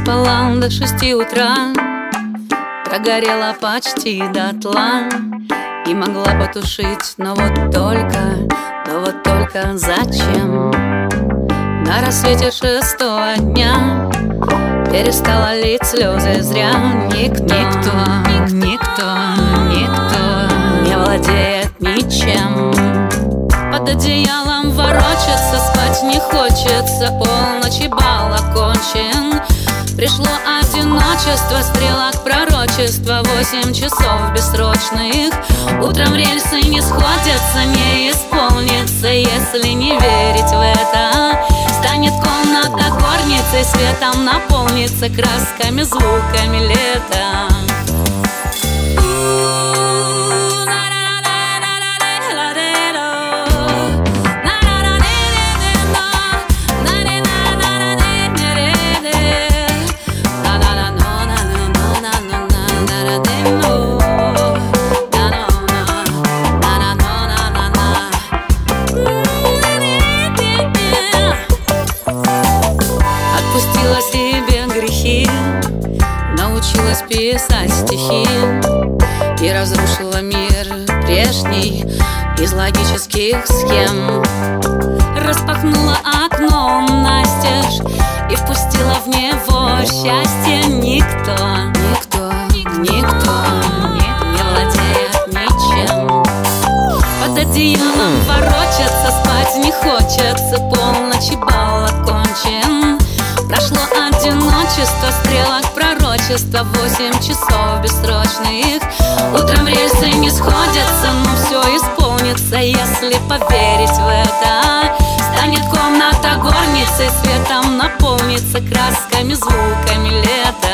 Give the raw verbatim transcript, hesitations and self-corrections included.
спала до шести утра, прогорела почти дотла и могла потушить, но вот только, но вот только зачем? На рассвете шестого дня перестала лить слезы зря. Никто, никто, никто, никто не владеет ничем. Под одеялом ворочаться, спать не хочется, полночь и бал окончен. Пришло одиночество, стрелок пророчества, восемь часов бессрочных. Утром рельсы не сходятся, не исполнится, если не верить в это. Станет комната горницей, светом наполнится, красками, звуками лета. Отпустила себе грехи, научилась писать стихи и разрушила мир прежний из логических схем. Распахнула окно настежь и впустила в него счастье. Никто, никто, никто не владеет ничем. Под одеялом ворочаться, спать не хочется, полночь и бал окончен. Прошло одиночество, стрелок пророчества, восемь часов бессрочных. Утром рельсы не сходятся, но все исполнится, если поверить в это. Станет комната горницей, светом наполнится, красками, звуками лета.